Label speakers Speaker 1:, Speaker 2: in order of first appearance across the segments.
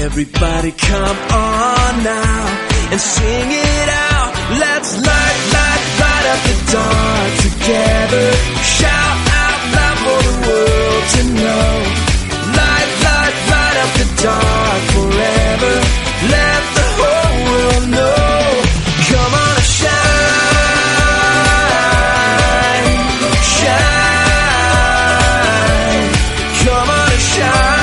Speaker 1: everybody come on now and sing it out. Let's light up the dark together. Shout out loud for the world to know. Light up the dark forever. Let the whole world know. Come on and shine, shine. Come on and shine.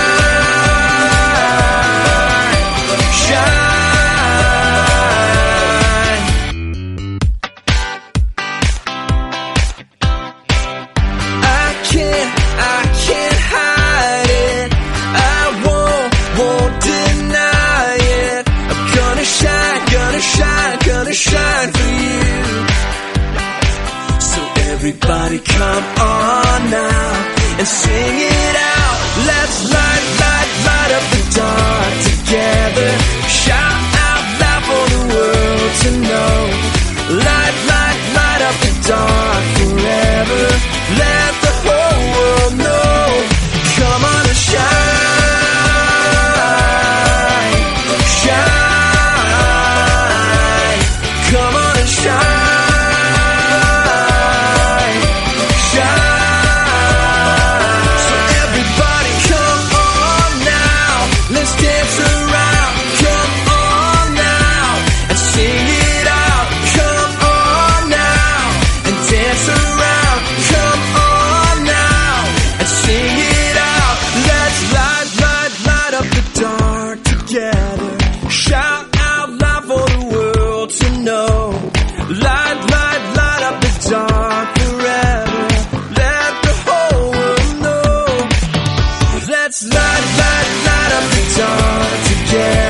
Speaker 1: Shine for you. So everybody come on now and sing it out. Let's light up the dark together. Shout out loud for the world to know. Light up the dark forever. Let the whole world know. Come on and shine. Come on and shine, shine. So everybody come on now. Let's dance around. Come on now and sing it out. Come on now and dance around. Come on now and sing it out. Let's light up the dark together. Shout out loud for the world to know. Light up the dark forever. Let the whole world know. Let's light up the dark together.